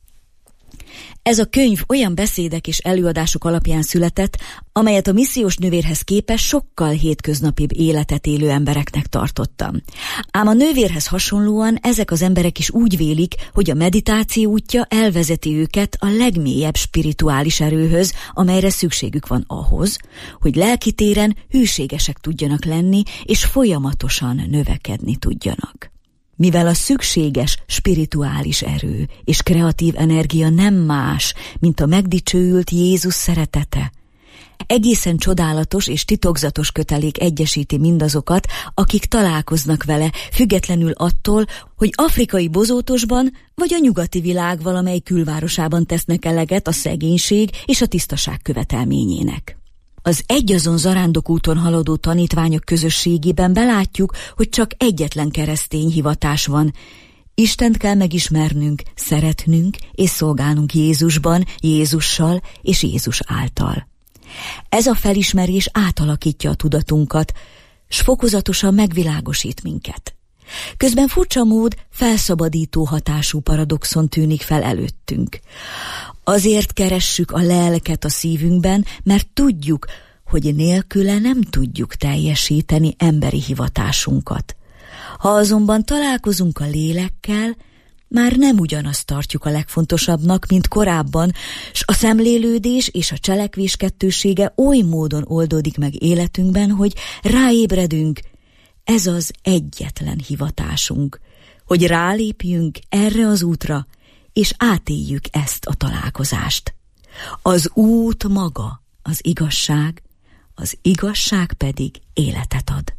Ez a könyv olyan beszédek és előadások alapján született, amelyet a missziós nővérhez képest sokkal hétköznapibb életet élő embereknek tartottam. Ám a nővérhez hasonlóan ezek az emberek is úgy vélik, hogy a meditáció útja elvezeti őket a legmélyebb spirituális erőhöz, amelyre szükségük van ahhoz, hogy lelki téren hűségesek tudjanak lenni, és folyamatosan növekedni tudjanak. Mivel a szükséges spirituális erő és kreatív energia nem más, mint a megdicsőült Jézus szeretete, egészen csodálatos és titokzatos kötelék egyesíti mindazokat, akik találkoznak vele, függetlenül attól, hogy afrikai bozótosban vagy a nyugati világ valamely külvárosában tesznek eleget a szegénység és a tisztaság követelményének. Az egyazon zarándokúton haladó tanítványok közösségében belátjuk, hogy csak egyetlen keresztény hivatás van. Istent kell megismernünk, szeretnünk és szolgálnunk Jézusban, Jézussal és Jézus által. Ez a felismerés átalakítja a tudatunkat, s fokozatosan megvilágosít minket. Közben furcsa mód felszabadító hatású paradoxon tűnik fel előttünk. Azért keressük a lelket a szívünkben, mert tudjuk, hogy nélküle nem tudjuk teljesíteni emberi hivatásunkat. Ha azonban találkozunk a lélekkel, már nem ugyanazt tartjuk a legfontosabbnak, mint korábban, s a szemlélődés és a cselekvés kettősége oly módon oldódik meg életünkben, hogy ráébredünk, ez az egyetlen hivatásunk, hogy rálépjünk erre az útra, és átéljük ezt a találkozást. Az út maga az igazság, az igazság pedig életet ad.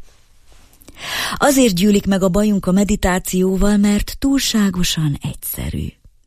Azért gyűlik meg a bajunk a meditációval, mert túlságosan egyszerű.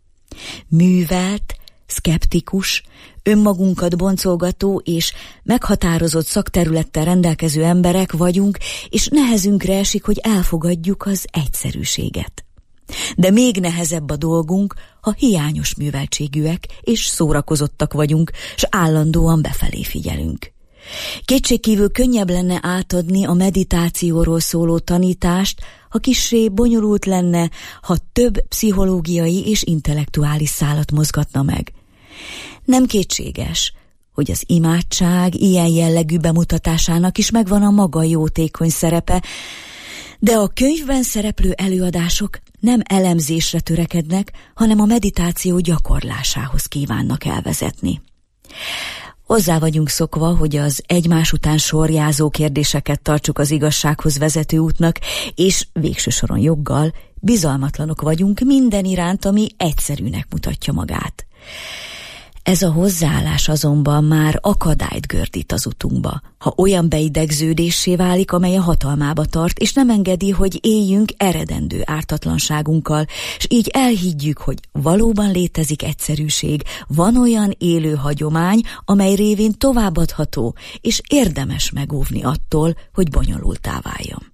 Művelt, szkeptikus, önmagunkat boncolgató és meghatározott szakterülettel rendelkező emberek vagyunk, és nehezünkre esik, hogy elfogadjuk az egyszerűséget. De még nehezebb a dolgunk, ha hiányos műveltségűek és szórakozottak vagyunk, s állandóan befelé figyelünk. Kétségkívül könnyebb lenne átadni a meditációról szóló tanítást, ha kissé bonyolult lenne, ha több pszichológiai és intellektuális szálat mozgatna meg. Nem kétséges, hogy az imádság ilyen jellegű bemutatásának is megvan a maga jótékony szerepe, de a könyvben szereplő előadások nem elemzésre törekednek, hanem a meditáció gyakorlásához kívánnak elvezetni. Hozzá vagyunk szokva, hogy az egymás után sorjázó kérdéseket tartsuk az igazsághoz vezető útnak, és végső soron joggal bizalmatlanok vagyunk minden iránt, ami egyszerűnek mutatja magát. Ez a hozzáállás azonban már akadályt gördít az utunkba, ha olyan beidegződéssé válik, amely a hatalmába tart, és nem engedi, hogy éljünk eredendő ártatlanságunkkal, és így elhiggyük, hogy valóban létezik egyszerűség, van olyan élő hagyomány, amely révén továbbadható, és érdemes megóvni attól, hogy bonyolultá váljon.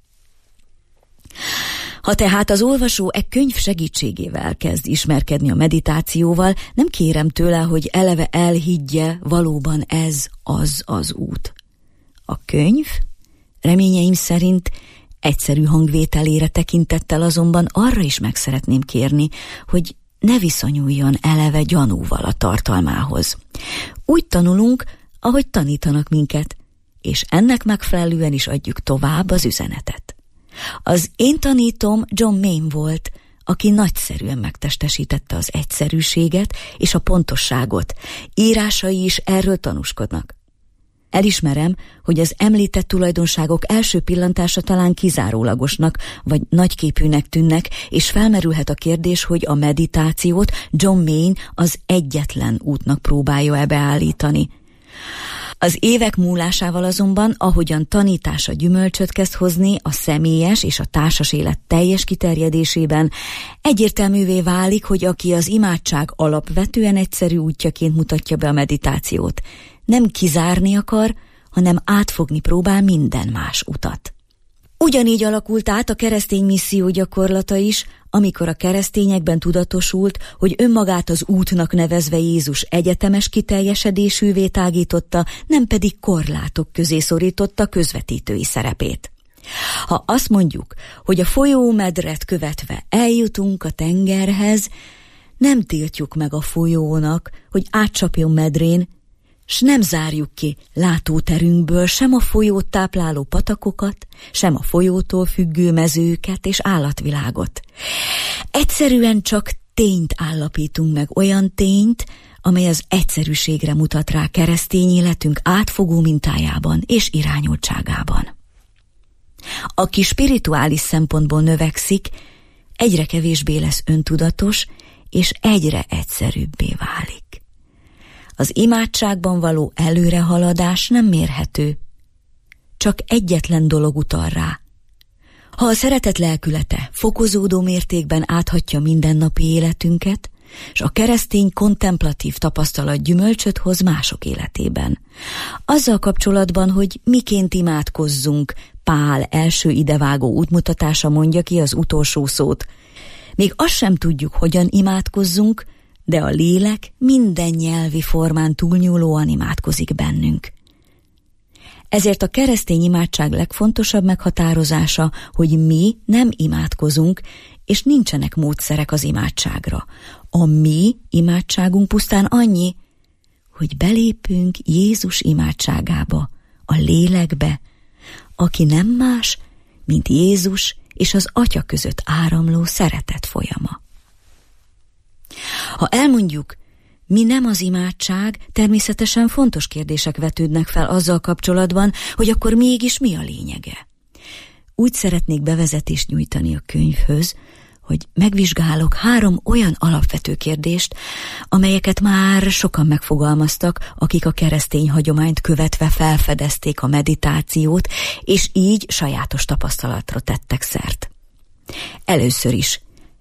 Ha tehát az olvasó e könyv segítségével kezd ismerkedni a meditációval, nem kérem tőle, hogy eleve elhiggye, valóban ez az az út. A könyv, reményeim szerint egyszerű hangvételére tekintettel azonban arra is meg szeretném kérni, hogy ne viszonyuljon eleve gyanúval a tartalmához. Úgy tanulunk, ahogy tanítanak minket, és ennek megfelelően is adjuk tovább az üzenetet. Az én tanítom John Mayne volt, aki nagyszerűen megtestesítette az egyszerűséget és a pontosságot. Írásai is erről tanúskodnak. Elismerem, hogy az említett tulajdonságok első pillantása talán kizárólagosnak vagy nagyképűnek tűnnek, és felmerülhet a kérdés, hogy a meditációt John Main az egyetlen útnak próbálja-e beállítani. Az évek múlásával azonban, ahogyan tanítása gyümölcsöt kezd hozni a személyes és a társas élet teljes kiterjedésében, egyértelművé válik, hogy aki az imádság alapvetően egyszerű útjaként mutatja be a meditációt, nem kizárni akar, hanem átfogni próbál minden más utat. Ugyanígy alakult át a keresztény misszió gyakorlata is, amikor a keresztényekben tudatosult, hogy önmagát az útnak nevezve Jézus egyetemes kiteljesedésűvé tágította, nem pedig korlátok közé szorította közvetítői szerepét. Ha azt mondjuk, hogy a folyómedret követve eljutunk a tengerhez, nem tiltjuk meg a folyónak, hogy átcsapjon medrén, s nem zárjuk ki látóterünkből sem a folyót tápláló patakokat, sem a folyótól függő mezőket és állatvilágot. Egyszerűen csak tényt állapítunk meg, olyan tényt, amely az egyszerűségre mutat rá keresztény életünk átfogó mintájában és irányultságában. Aki spirituális szempontból növekszik, egyre kevésbé lesz öntudatos, és egyre egyszerűbbé válik. Az imádságban való előrehaladás nem mérhető. Csak egyetlen dolog utal rá. Ha a szeretet lelkülete fokozódó mértékben áthatja mindennapi életünket, s a keresztény kontemplatív tapasztalat gyümölcsöt hoz mások életében. Azzal kapcsolatban, hogy miként imádkozzunk, Pál első idevágó útmutatása mondja ki az utolsó szót. Még azt sem tudjuk, hogyan imádkozzunk, de a lélek minden nyelvi formán túlnyúlóan imádkozik bennünk. Ezért a keresztény imádság legfontosabb meghatározása, hogy mi nem imádkozunk, és nincsenek módszerek az imádságra. A mi imádságunk pusztán annyi, hogy belépünk Jézus imádságába, a lélekbe, aki nem más, mint Jézus és az Atya között áramló szeretet folyama. Ha elmondjuk, mi nem az imádság, természetesen fontos kérdések vetődnek fel azzal kapcsolatban, hogy akkor mégis mi a lényege. Úgy szeretnék bevezetést nyújtani a könyvhöz, hogy megvizsgálok három olyan alapvető kérdést, amelyeket már sokan megfogalmaztak, akik a keresztény hagyományt követve felfedezték a meditációt, és így sajátos tapasztalatra tettek szert. Először is,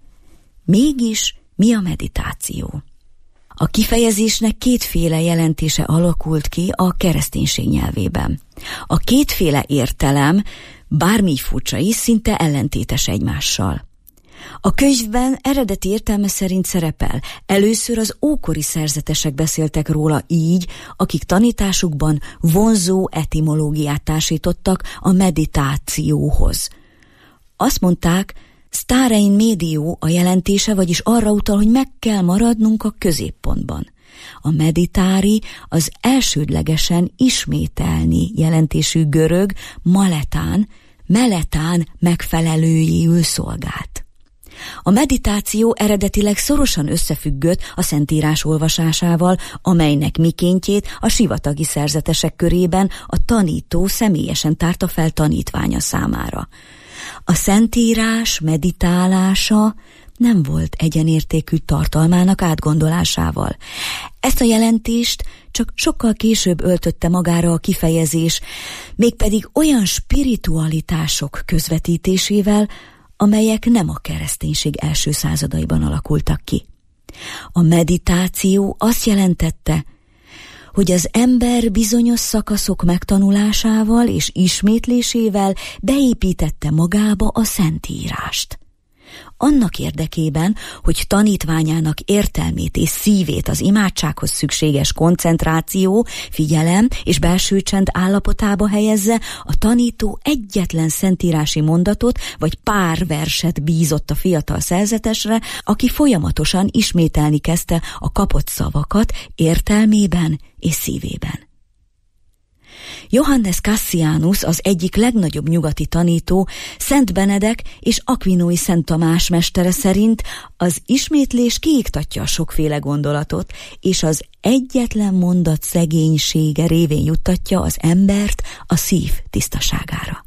mégis mi a meditáció? A kifejezésnek kétféle jelentése alakult ki a kereszténység nyelvében. A kétféle értelem, bármi furcsa is, szinte ellentétes egymással. A könyvben eredeti értelme szerint szerepel. Először az ókori szerzetesek beszéltek róla így, akik tanításukban vonzó etimológiát társítottak a meditációhoz. Azt mondták, stare in medio a jelentése, vagyis arra utal, hogy meg kell maradnunk a középpontban. A meditári az elsődlegesen ismételni jelentésű görög maletán, meletán megfelelőjéül szolgált. A meditáció eredetileg szorosan összefüggött a Szentírás olvasásával, amelynek mikéntjét a sivatagi szerzetesek körében a tanító személyesen tárta fel tanítványa számára. A Szentírás meditálása nem volt egyenértékű tartalmának átgondolásával. Ezt a jelentést csak sokkal később öltötte magára a kifejezés, mégpedig olyan spiritualitások közvetítésével, amelyek nem a kereszténység első századaiban alakultak ki. A meditáció azt jelentette, hogy az ember bizonyos szakaszok megtanulásával és ismétlésével beépítette magába a Szentírást. Annak érdekében, hogy tanítványának értelmét és szívét az imádsághoz szükséges koncentráció, figyelem és belső csend állapotába helyezze, a tanító egyetlen szentírási mondatot vagy pár verset bízott a fiatal szerzetesre, aki folyamatosan ismételni kezdte a kapott szavakat értelmében és szívében. Johannes Cassianus, az egyik legnagyobb nyugati tanító, Szent Benedek és Aquinói Szent Tamás mestere szerint az ismétlés kiiktatja a sokféle gondolatot, és az egyetlen mondat szegénysége révén juttatja az embert a szív tisztaságára.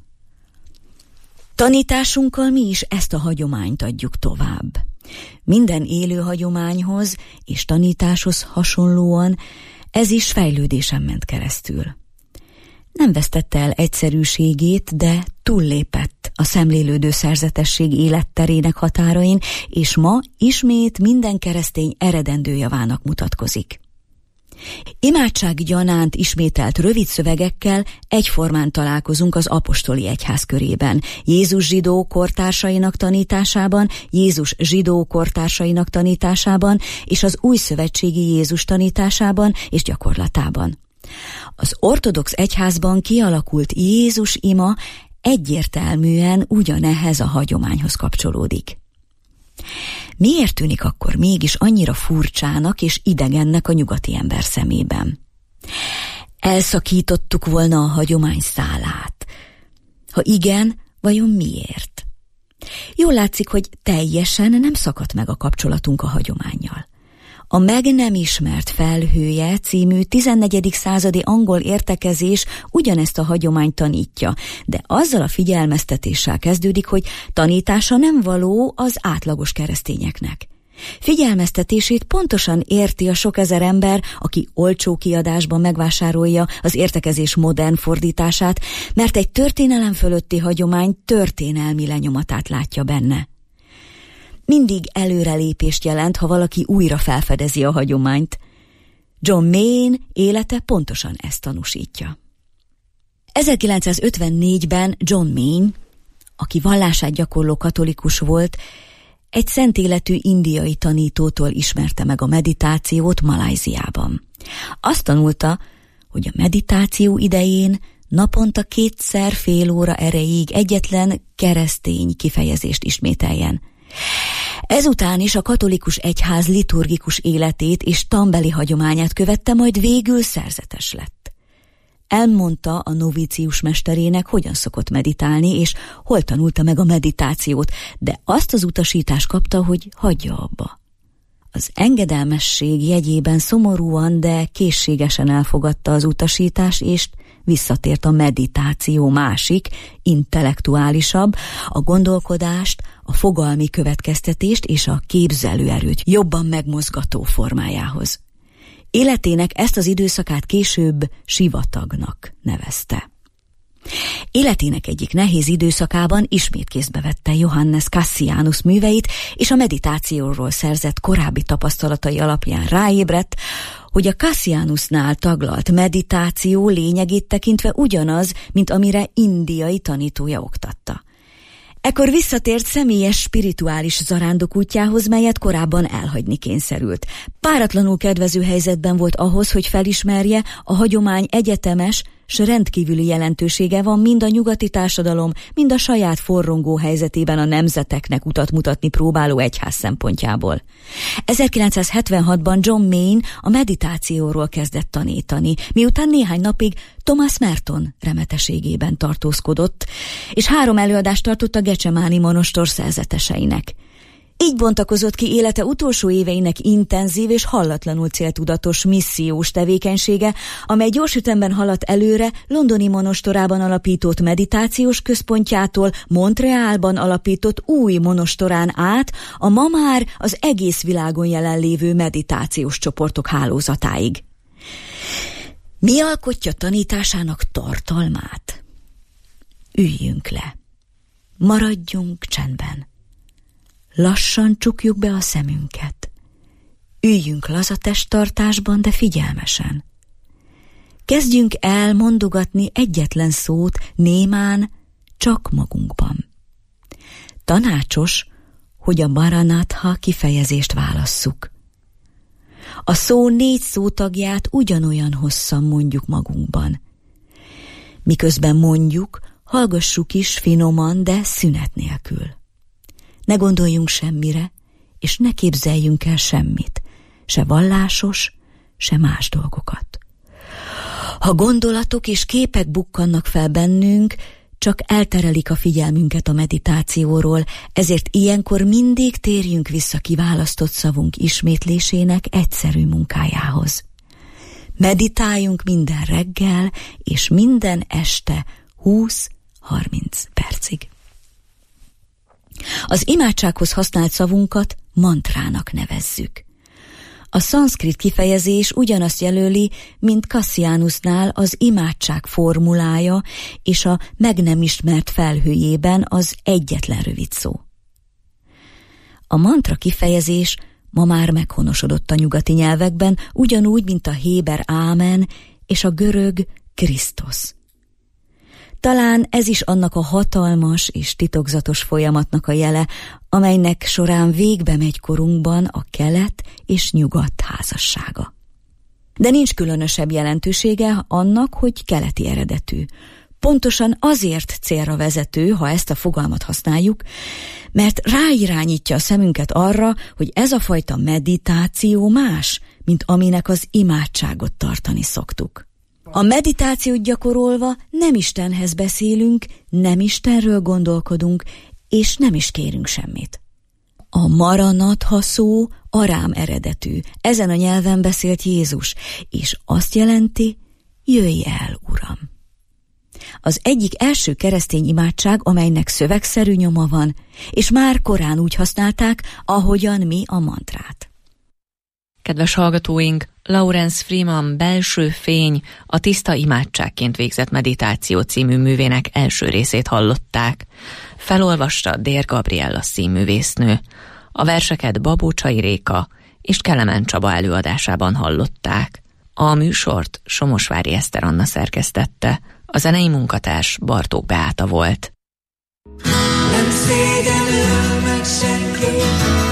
Tanításunkkal mi is ezt a hagyományt adjuk tovább. Minden élő hagyományhoz és tanításhoz hasonlóan ez is fejlődésen ment keresztül. Nem vesztette el egyszerűségét, de túllépett a szemlélődő szerzetesség életterének határain, és ma ismét minden keresztény eredendő javának mutatkozik. Imádság gyanánt ismételt rövid szövegekkel egyformán találkozunk az apostoli egyház körében, Jézus zsidó kortársainak tanításában, Jézus zsidó kortársainak tanításában és az új szövetségi Jézus tanításában és gyakorlatában. Az ortodox egyházban kialakult Jézus ima egyértelműen ugyanehhez a hagyományhoz kapcsolódik. Miért tűnik akkor mégis annyira furcsának és idegennek a nyugati ember szemében? Elszakítottuk volna a hagyomány szálát. Ha igen, vajon miért? Jól látszik, hogy teljesen nem szakadt meg a kapcsolatunk a hagyománnyal. A Meg nem ismert felhője című tizennegyedik századi angol értekezés ugyanezt a hagyományt tanítja, de azzal a figyelmeztetéssel kezdődik, hogy tanítása nem való az átlagos keresztényeknek. Figyelmeztetését pontosan érti a sok ezer ember, aki olcsó kiadásban megvásárolja az értekezés modern fordítását, mert egy történelem fölötti hagyomány történelmi lenyomatát látja benne. Mindig előrelépést jelent, ha valaki újra felfedezi a hagyományt. John Mayne élete pontosan ezt tanúsítja. ezerkilencszázötvennégyben John Mayne, aki vallását gyakorló katolikus volt, egy szentéletű indiai tanítótól ismerte meg a meditációt Malajziában. Azt tanulta, hogy a meditáció idején naponta kétszer fél óra erejéig egyetlen keresztény kifejezést ismételjen. Ezután is a katolikus egyház liturgikus életét és tanbeli hagyományát követte, majd végül szerzetes lett. Elmondta a novícius mesterének, hogyan szokott meditálni, és hol tanulta meg a meditációt, de azt az utasítást kapta, hogy hagyja abba. Az engedelmesség jegyében szomorúan, de készségesen elfogadta az utasítást, és visszatért a meditáció másik, intellektuálisabb, a gondolkodást, a fogalmi következtetést és a képzelőerőt jobban megmozgató formájához. Életének ezt az időszakát később sivatagnak nevezte. Életének egyik nehéz időszakában ismét kézbe vette Johannes Cassianus műveit, és a meditációról szerzett korábbi tapasztalatai alapján ráébredt, hogy a Cassianusnál taglalt meditáció lényegét tekintve ugyanaz, mint amire indiai tanítója oktatta. Ekkor visszatért személyes spirituális zarándokútjához, melyet korábban elhagyni kényszerült. Páratlanul kedvező helyzetben volt ahhoz, hogy felismerje, a hagyomány egyetemes, s rendkívüli jelentősége van mind a nyugati társadalom, mind a saját forrongó helyzetében a nemzeteknek utat mutatni próbáló egyház szempontjából. ezerkilencszázhetvenhatban John Mayne a meditációról kezdett tanítani, miután néhány napig Thomas Merton remeteségében tartózkodott, és három előadást tartott a Gecsemáni monostor szerzeteseinek. Így bontakozott ki élete utolsó éveinek intenzív és hallatlanul céltudatos missziós tevékenysége, amely gyors ütemben haladt előre londoni monostorában alapított meditációs központjától Montrealban alapított új monostorán át a ma már az egész világon jelenlévő meditációs csoportok hálózatáig. Mi alkotja tanításának tartalmát? Üljünk le, maradjunk csendben. Lassan csukjuk be a szemünket. Üljünk laza testtartásban, de figyelmesen. Kezdjünk el mondogatni egyetlen szót némán, csak magunkban. Tanácsos, hogy a Maranatha kifejezést válasszuk. A szó négy szótagját ugyanolyan hosszan mondjuk magunkban. Miközben mondjuk, hallgassuk is finoman, de szünet nélkül. Ne gondoljunk semmire, és ne képzeljünk el semmit, se vallásos, se más dolgokat. Ha gondolatok és képek bukkannak fel bennünk, csak elterelik a figyelmünket a meditációról, ezért ilyenkor mindig térjünk vissza kiválasztott szavunk ismétlésének egyszerű munkájához. Meditáljunk minden reggel és minden este húsz-harminc percig. Az imádsághoz használt szavunkat mantrának nevezzük. A szanszkrit kifejezés ugyanazt jelöli, mint Cassianusnál az imádság formulája és a meg nem ismert felhőjében az egyetlen rövid szó. A mantra kifejezés ma már meghonosodott a nyugati nyelvekben, ugyanúgy, mint a héber ámen és a görög Krisztosz. Talán ez is annak a hatalmas és titokzatos folyamatnak a jele, amelynek során végbe megy korunkban a kelet és nyugat házassága. De nincs különösebb jelentősége annak, hogy keleti eredetű. Pontosan azért célra vezető, ha ezt a fogalmat használjuk, mert ráirányítja a szemünket arra, hogy ez a fajta meditáció más, mint aminek az imádságot tartani szoktuk. A meditációt gyakorolva nem Istenhez beszélünk, nem Istenről gondolkodunk, és nem is kérünk semmit. A maranatha szó arám eredetű, ezen a nyelven beszélt Jézus, és azt jelenti, jöjj el, Uram. Az egyik első keresztény imádság, amelynek szövegszerű nyoma van, és már korán úgy használták, ahogyan mi a mantrát. Kedves hallgatóink, Lawrence Freeman Belső fény, a tiszta imádságként végzett meditáció című művének első részét hallották. Felolvasta Dér Gabriella színművésznő. A verseket Babócsai Réka és Kelemen Csaba előadásában hallották. A műsort Somosvári Eszter Anna szerkesztette, a zenei munkatárs Bartók Beáta volt. Nem szégyenül meg senki,